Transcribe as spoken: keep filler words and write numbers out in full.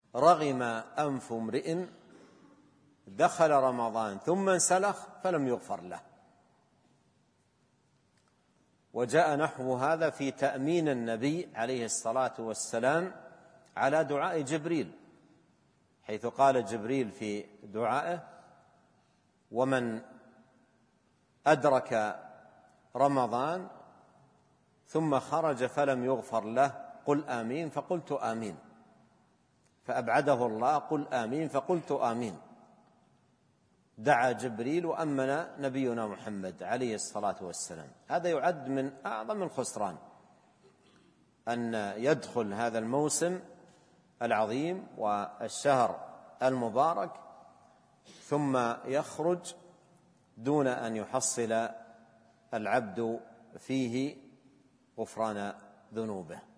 رغم أنف امرئ دخل رمضان ثم انسلخ فلم يغفر له. وجاء نحو هذا في تأمين النبي عليه الصلاة والسلام على دعاء جبريل، حيث قال جبريل في دعائه: ومن أدرك رمضان ثم خرج فلم يغفر له قل آمين، فقلت آمين، فأبعده الله قل آمين فقلت آمين. دعا جبريل وأمن نبينا محمد عليه الصلاة والسلام. هذا يعد من أعظم الخسران أن يدخل هذا الموسم العظيم والشهر المبارك ثم يخرج دون أن يحصل العبد فيه غفران ذنوبه.